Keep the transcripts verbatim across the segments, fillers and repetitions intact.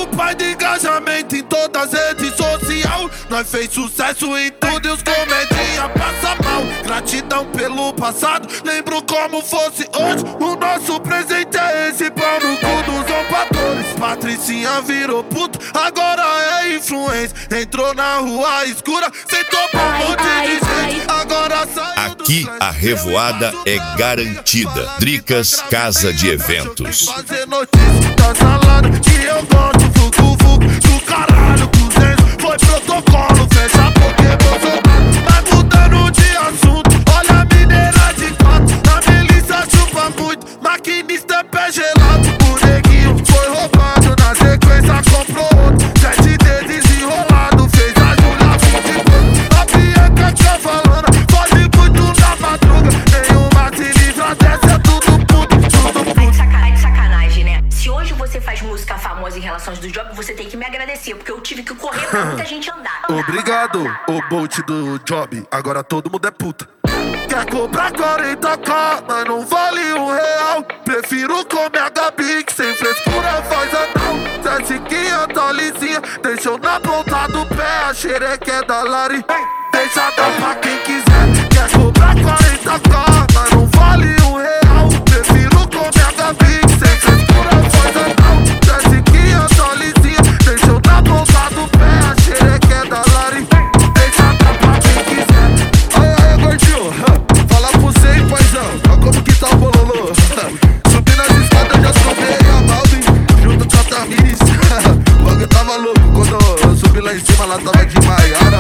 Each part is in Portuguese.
o pai do engajamento em todas as redes sociais. Nós fez sucesso em tudo e os comedinha passa mal. Gratidão pelo passado, lembro como fosse hoje. O nosso presente é esse, pau no cu dos zombadores. Patricinha virou puto, agora é influência. Entrou na rua escura, sentou pra um monte de gente. Agora saiu. Aqui a revoada é garantida. Dricas Casa de Eventos. Fazer notícia, tá salado que eu gosto. Fugu, fugu, do caralho, duzentos. Foi protocolo, fecha a porque Bolsonaro. Mas mudando de assunto, olha a mineira de quatro. A milícia chupa muito, maquinista é pé gelado. O neguinho foi roubado, na sequência comprou outro. Sete dedos enrolado, fez a Júlia vinte e pouco. A Bianca Cavalana, foge muito na madruga. Nenhuma se livra dessa, é tudo puto, tudo puto. Sacanagem, sacanagem, né? Se hoje você faz música famosa em relações do job, você tem que me agradecer, porque eu tive que correr pra muita gente andar. Obrigado, o Bolt do job, agora todo mundo é puta. Quer cobrar quarenta k, mas não vale um real. Prefiro comer a Gabi, que sem frescura faz anal. Cessiquinha tá lisinha, deixou na ponta do pé. A xereca é da Lari, deixa dar pra quem quiser. Quer cobrar quarenta k, mas não vale um real. Prefiro comer a Gabi, que sem frescura faz anal. Cessiquinha tá lisinha, deixou na ponta do pé. A xereca é da Lari, deixa dar pra quem quiser. Aí, aí, gordinho, fala pro você, paizão, olha como que tá o bololô. Subi nas escadas, já subi a Balvin, junto com a Tamiris. O bagulho tava louco, quando eu subi lá em cima, lá tava de Maiara.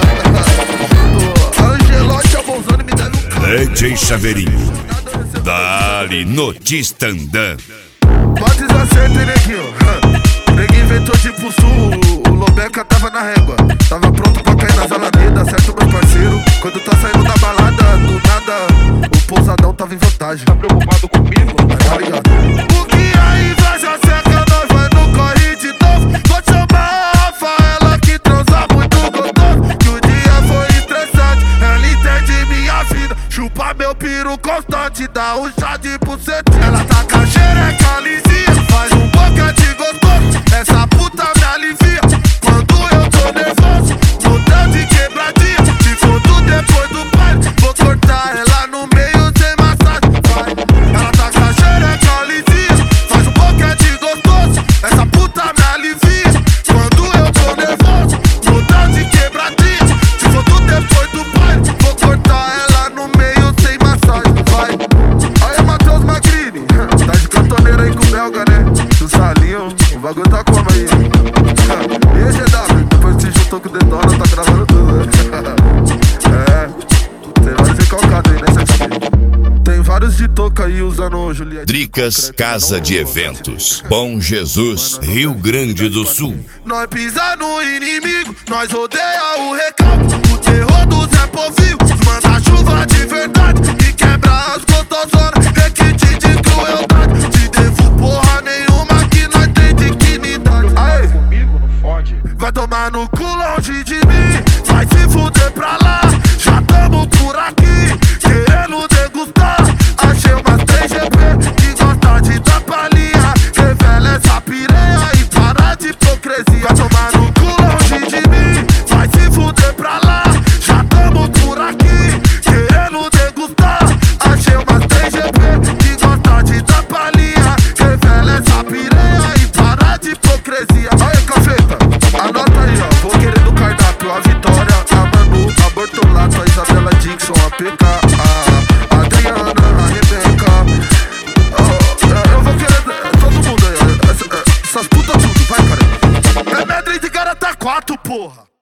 Junto a Angelote, a Bolzano, me deve um carro. D J Chaveirinho, dali notista andando. Pode desacerto, hein, neguinho. O neguinho inventou de pro sul, o Lobeca tava na régua. Tava pronto pra cair nas alamedas, certo, meu parceiro? Quando tá saindo da balada, do nada, o pousadão tava em vantagem. Tá preocupado comigo? Tá ligado? O que a inveja seca, nós vai no corre de novo. Vou chamar a Rafaela que transa muito gostoso. Que o dia foi estressante, ela entende minha vida. Chupa meu piru constante, dá um chá de bucetinha. Ela tá com a xereca lisinha, faz um boca de gostoso. Essa puta me alivia quando eu tô nervoso. No tanto de quebradinha, se for tudo depois do baile, vou cortar ela no meio sem massagem. Vai, ela tá com a xereca lisinha, faz um boca de gostoso. Essa puta me alivia quando eu tô nervoso. No tanto de quebradinha, se for tudo depois do baile, vou cortar ela no meio sem massagem. Vai, aí Matheus Magrini, tá de cantoneira aí com o belga, né? Do salinho, o bagulho tá como aí? E aí, G W, depois que se juntou com o Detona, tá gravando tudo, né? É, tem vários recalcados aí, né, Sete? Tem vários de toca aí usando Juliette. Dricas Casa de Eventos, Bom Jesus, Rio Grande do Sul. Nós pisa no inimigo, nós rodeia o recalque. O terror do Zé Povinho, manda chuva de verdade e quebra as gostosonas, requinte de crueldade. Te devo porra nenhuma que nós tem dignidade. Aê, Comigo não fode. vai tomar no cu longe de mim, vai se fuder pra lá. Já tamo por aqui, querendo degustar. Achei umas três G P que gosta de dar palhinha. Revela essa piranha e para de hipocrisia. Vai tomar no cu longe de mim, vai se fuder pra lá. Já tamo por aqui, querendo degustar. Achei umas três G P que gosta de dar palhinha. Revela essa piranha e para de hipocrisia. Aí, cafeta, anota aí, ó. Vou querer do cardápio a Vitória, a Manu, a Bortolato, a Isabela Dixon, a P K, a Adriana, a Rebeca. Oh, eu vou querer todo mundo aí, ó. Essas putas tudo, vai, cara. É medra de cara tá quatro, porra.